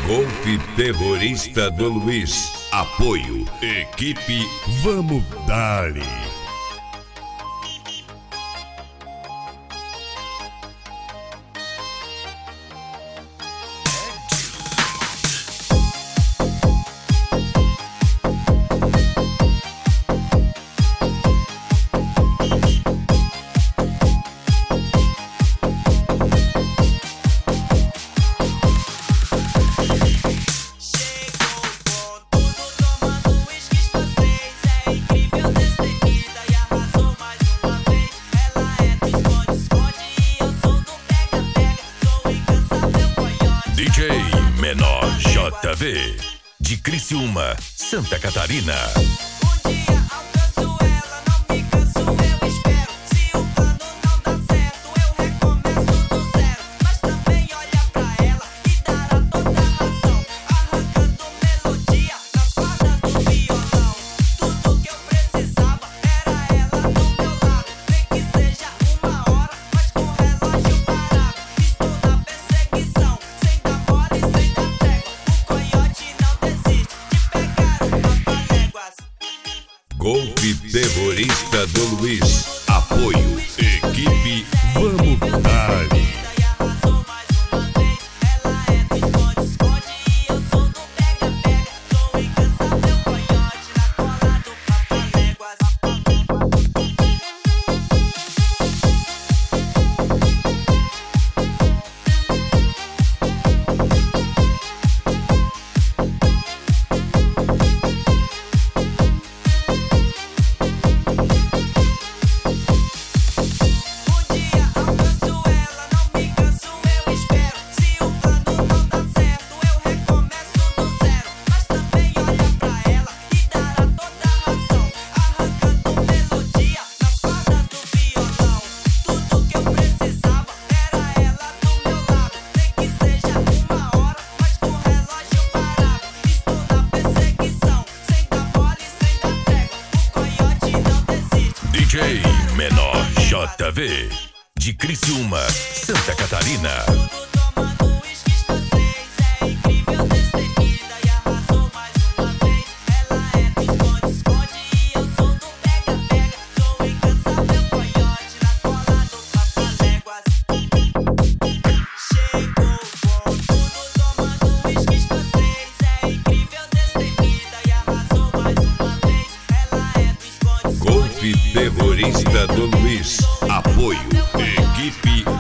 Golpe Terrorista do Luiz. Apoio. Equipe Vamos Dali. DJ Menor JV, de Criciúma, Santa Catarina. Golpe Terrorista do Luiz. Apoio. Equipe Vamos Dali. DJ Menor JV, de Criciúma, Santa Catarina. Golpe Terrorista do Luiz. Apoio. Equipe